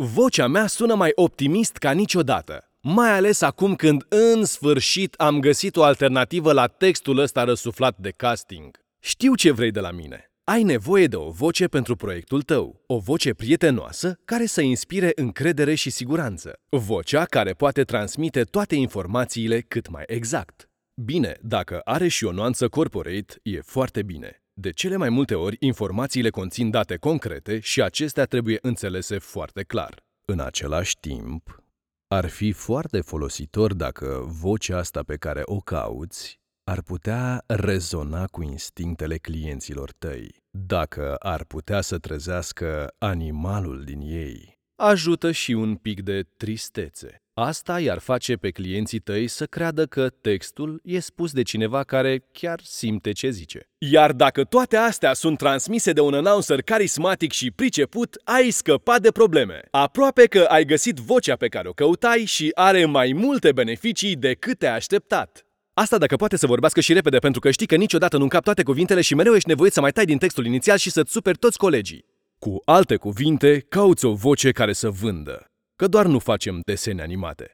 Vocea mea sună mai optimist ca niciodată, mai ales acum când în sfârșit am găsit o alternativă la textul ăsta răsuflat de casting. Știu ce vrei de la mine. Ai nevoie de o voce pentru proiectul tău, o voce prietenoasă care să inspire încredere și siguranță, vocea care poate transmite toate informațiile cât mai exact. Bine, dacă are și o nuanță corporate, e foarte bine. De cele mai multe ori, informațiile conțin date concrete și acestea trebuie înțelese foarte clar. În același timp, ar fi foarte folositor dacă vocea asta pe care o cauți ar putea rezona cu instinctele clienților tăi, dacă ar putea să trezească animalul din ei. Ajută și un pic de tristețe. Asta i-ar face pe clienții tăi să creadă că textul e spus de cineva care chiar simte ce zice. Iar dacă toate astea sunt transmise de un announcer carismatic și priceput, ai scăpat de probleme. Aproape că ai găsit vocea pe care o căutai și are mai multe beneficii decât te-ai așteptat. Asta dacă poate să vorbească și repede, pentru că știi că niciodată nu încap toate cuvintele și mereu ești nevoit să mai tai din textul inițial și să-ți superi toți colegii. Cu alte cuvinte, cauți o voce care să vândă, că doar nu facem desene animate.